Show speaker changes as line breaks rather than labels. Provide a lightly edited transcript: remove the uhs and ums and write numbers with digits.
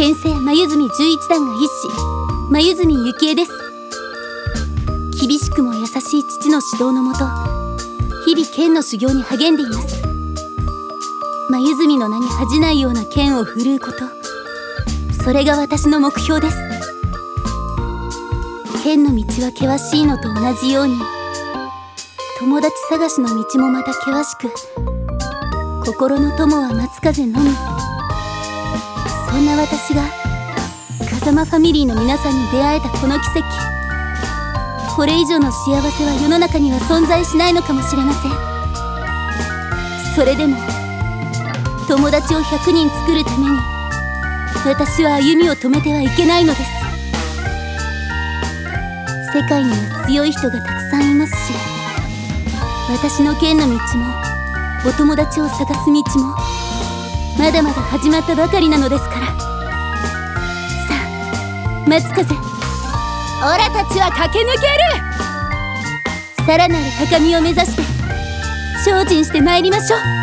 先生眉住11段が一子眉住幸恵です。厳しくも優しい父の指導のもと、日々剣の修行に励んでいます。眉住の名に恥じないような剣を振るうこと、それが私の目標です。剣の道は険しいのと同じように、友達探しの道もまた険しく、心の友は松風のみ。そんな私が風間ファミリーの皆さんに出会えたこの奇跡、これ以上の幸せは世の中には存在しないのかもしれません。それでも友達を100人作るために、私は歩みを止めてはいけないのです。世界には強い人がたくさんいますし、私の剣の道もお友達を探す道もまだまだ始まったばかりなのですから。さあ松風、オラたちは駆け抜ける。さらなる高みを目指して精進してまいりましょう。